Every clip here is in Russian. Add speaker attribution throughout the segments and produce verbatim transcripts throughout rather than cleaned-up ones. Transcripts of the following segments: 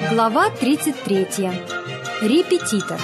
Speaker 1: Глава тридцать третья. Репетитор.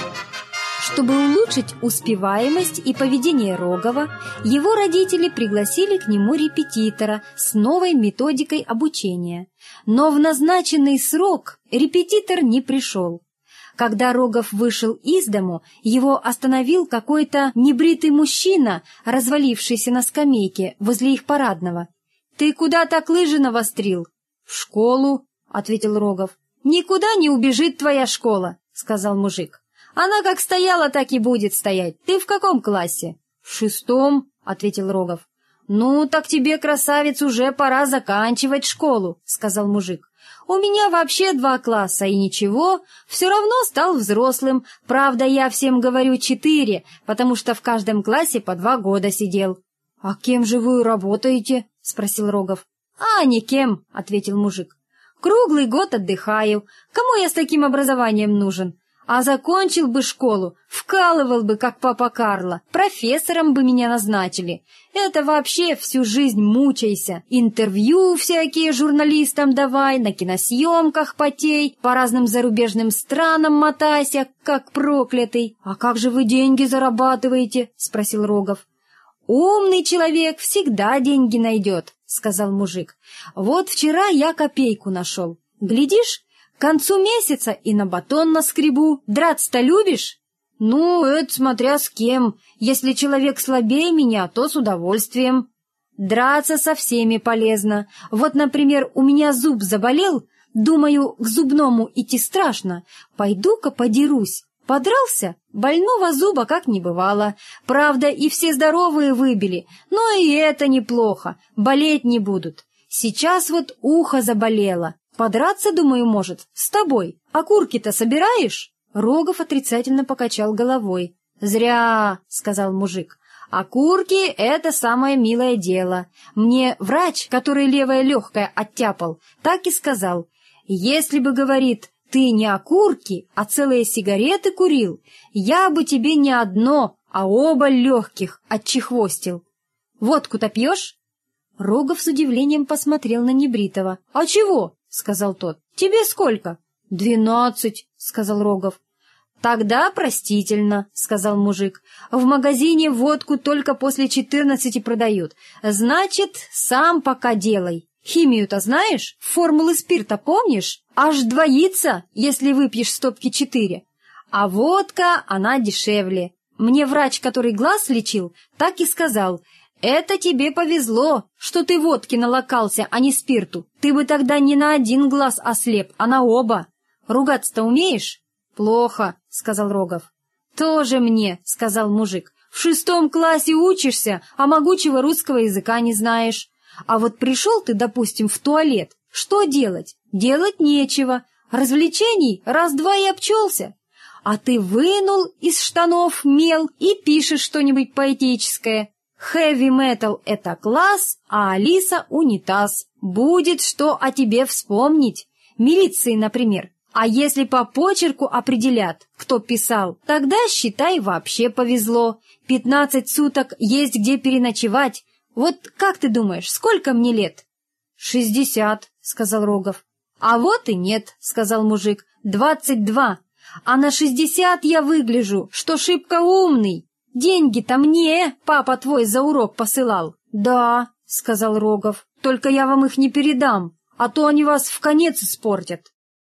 Speaker 1: Чтобы улучшить успеваемость и поведение Рогова, его родители пригласили к нему репетитора с новой методикой обучения. Но в назначенный срок репетитор не пришел. Когда Рогов вышел из дому, его остановил какой-то небритый мужчина, развалившийся на скамейке возле их парадного. «Ты куда так лыжи навострил?» «В школу», — ответил Рогов. «Никуда не убежит твоя школа», — сказал мужик. «Она как стояла, так и будет стоять. Ты в каком классе?» «В шестом», — ответил Рогов. «Ну, так тебе, красавец, уже пора заканчивать школу», — сказал мужик. «У меня вообще два класса, и ничего, все равно стал взрослым. Правда, я всем говорю четыре, потому что в каждом классе по два года сидел». «А кем же вы работаете?» — спросил Рогов. «А, никем», — ответил мужик. «Круглый год отдыхаю. Кому я с таким образованием нужен? А закончил бы школу, вкалывал бы, как папа Карло, профессором бы меня назначили. Это вообще всю жизнь мучайся. Интервью всякие журналистам давай, на киносъемках потей, по разным зарубежным странам мотайся, как проклятый. А как же вы деньги зарабатываете?» — спросил Рогов. «Умный человек всегда деньги найдет», — сказал мужик. «Вот вчера я копейку нашел. Глядишь, к концу месяца и на батон наскребу. Драться-то любишь?» «Ну, это смотря с кем. Если человек слабее меня, то с удовольствием». «Драться со всеми полезно. Вот, например, у меня зуб заболел. Думаю, к зубному идти страшно. Пойду-ка подерусь. Подрался, больного зуба как не бывало. Правда, и все здоровые выбили, но и это неплохо, болеть не будут. Сейчас вот ухо заболело. Подраться, думаю, может, с тобой. Окурки-то собираешь?» Рогов отрицательно покачал головой. «Зря», — сказал мужик. «Окурки — это самое милое дело. Мне врач, который левое легкое оттяпал, так и сказал. Если бы, говорит, ты не окурки, а целые сигареты курил, я бы тебе не одно, а оба легких отчехвостил. Водку-то пьешь?» Рогов с удивлением посмотрел на небритого. «А чего?» — сказал тот. «Тебе сколько?» «Двенадцать», — сказал Рогов. «Тогда простительно», — сказал мужик. «В магазине водку только после четырнадцати продают. Значит, сам пока делай. Химию-то знаешь? Формулы спирта помнишь? Аж двоится, если выпьешь стопки четыре. А водка, она дешевле. Мне врач, который глаз лечил, так и сказал: это тебе повезло, что ты водки налокался, а не спирту. Ты бы тогда не на один глаз ослеп, а на оба. Ругаться-то умеешь?» «Плохо», — сказал Рогов. «Тоже мне», — сказал мужик. «В шестом классе учишься, а могучего русского языка не знаешь. А вот пришел ты, допустим, в туалет. Что делать? Делать нечего. Развлечений раз-два и обчелся. А ты вынул из штанов мел и пишешь что-нибудь поэтическое. Хэви-метал — это класс, а Алиса — унитаз. Будет что о тебе вспомнить. Милиции, например. А если по почерку определят, кто писал, тогда, считай, вообще повезло. Пятнадцать суток есть где переночевать. Вот как ты думаешь, сколько мне лет?» «Шестьдесят», — сказал Рогов. «А вот и нет», — сказал мужик, — «двадцать два. А на шестьдесят я выгляжу, что шибко умный. Деньги-то мне папа твой за урок посылал». «Да», — сказал Рогов, — «только я вам их не передам, а то они вас в конец испортят».